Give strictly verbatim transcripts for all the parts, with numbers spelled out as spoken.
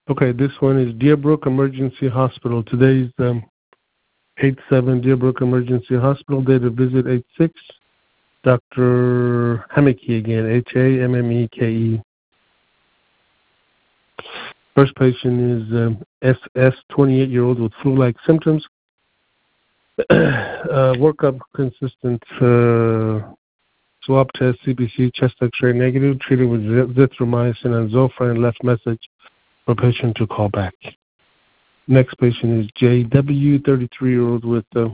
Okay, this one is Deerbrook Emergency Hospital. Today's um, eight seven Deerbrook Emergency Hospital. Date of visit eight six. Doctor Hameke again, H A M M E K E. First patient is um, S S, twenty-eight-year-old with flu-like symptoms. uh, workup consistent uh, swab test, C B C, chest X-ray negative, treated with zithromycin and Zofran, left message for patient to call back. Next patient is J W, thirty-three-year-old with uh,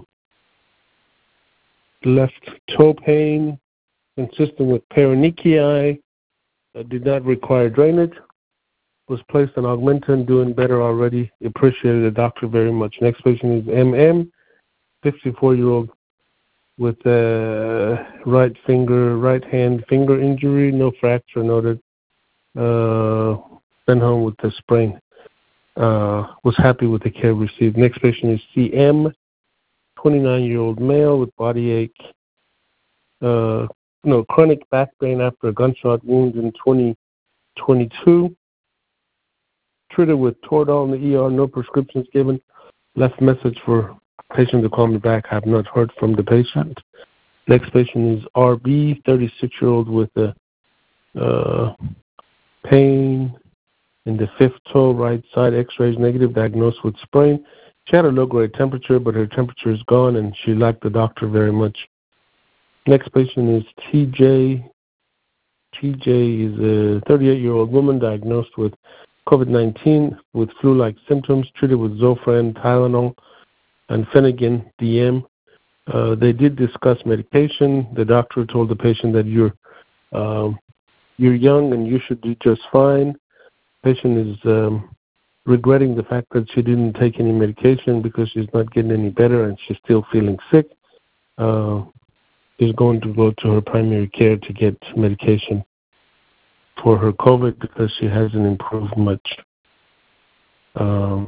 left toe pain, consistent with paronychia, uh, did not require drainage, was placed on Augmentin, doing better already. Appreciated the doctor very much. Next patient is M M, fifty-four-year-old with uh, right finger, right hand finger injury, no fracture noted. Uh, sent home with the sprain. Uh, was happy with the care received. Next patient is C M, twenty-nine-year-old male with body ache, uh, no, chronic back pain after a gunshot wound in twenty twenty-two. Treated with Toradol in the E R, no prescriptions given. Left message for patient to call me back. I have not heard from the patient. Next patient is R B, thirty-six-year-old with a uh, pain in the fifth toe, right side, X-rays negative, diagnosed with sprain. She had a low-grade temperature, but her temperature is gone, and she liked the doctor very much. Next patient is T J. T J is a thirty-eight-year-old woman diagnosed with COVID nineteen with flu-like symptoms, treated with Zofran, Tylenol, and Phenergan D M. Uh, they did discuss medication. The doctor told the patient that you're uh, you're young and you should do just fine. Patient is um, regretting the fact that she didn't take any medication because she's not getting any better and she's still feeling sick. Uh, she's going to go to her primary care to get medication for her COVID because she hasn't improved much. Um,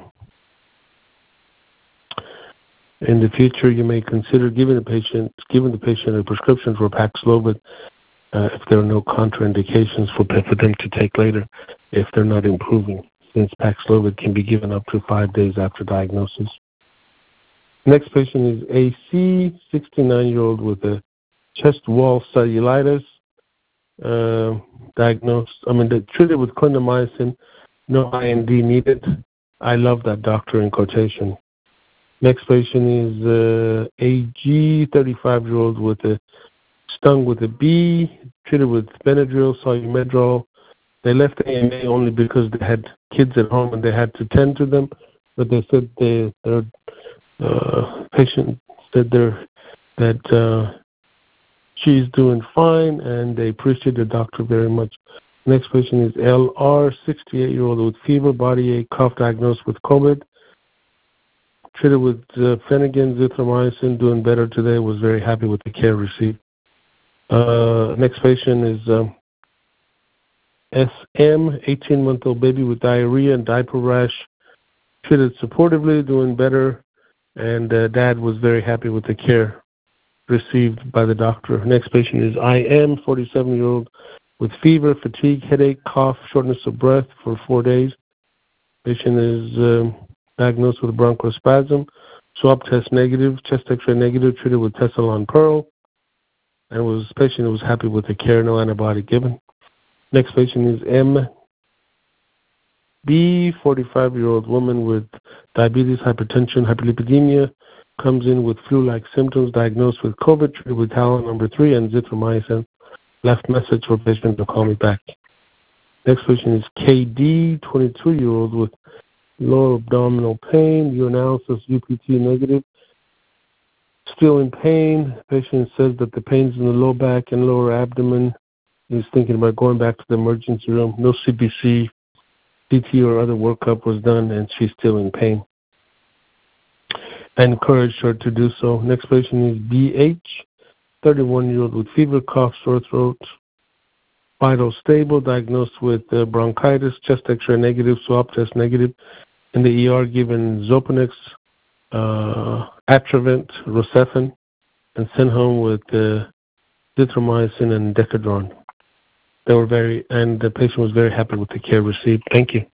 in the future, you may consider giving the patient giving the patient a prescription for Paxlovid uh, if there are no contraindications for, for them to take later if they're not improving, since Paxlovid can be given up to five days after diagnosis. Next patient is A C, sixty-nine-year-old with a chest wall cellulitis. Uh, diagnosed, I mean, treated with clindamycin, no I N D needed. I love that doctor in quotation. Next patient is uh, A G, thirty-five-year-old with a stung with a bee, treated with Benadryl, Solumedrol. They left A M A only because they had kids at home and they had to tend to them, but they said they, their uh, patient said they're, that uh, she's doing fine, and they appreciate the doctor very much. Next patient is L R, sixty-eight-year-old with fever, body ache, cough, diagnosed with COVID. Treated with uh, Phenergan, zithromycin, doing better today, was very happy with the care received. Uh, next patient is um, S M, eighteen-month-old baby with diarrhea and diaper rash. Treated supportively, doing better, and uh, dad was very happy with the care received by the doctor. Next patient is I M, forty-seven-year-old with fever, fatigue, headache, cough, shortness of breath for four days. Patient is um, diagnosed with bronchospasm, swab test negative, chest X-ray negative, treated with Tessalon Pearl, and was patient was happy with the care, no antibiotic given. Next patient is M B, forty-five-year-old woman with diabetes, hypertension, hyperlipidemia, comes in with flu-like symptoms, diagnosed with COVID, treated with Tylenol number three and zithromycin. Left message for patient to call me back. Next patient is K D, twenty-two-year-old with lower abdominal pain, urinalysis U P T negative, still in pain. Patient says that the pain's in the low back and lower abdomen. He's thinking about going back to the emergency room. No C B C, C T, or other workup was done, and she's still in pain. I encouraged her to do so. Next patient is B H, thirty-one-year-old with fever, cough, sore throat, vital stable, diagnosed with uh, bronchitis, chest X-ray negative, swab test negative. In the E R, given Zopanex, uh, Atrovent, Rocephin, and sent home with uh, zithromycin and Decadron. They were very, and the patient was very happy with the care received. Thank you.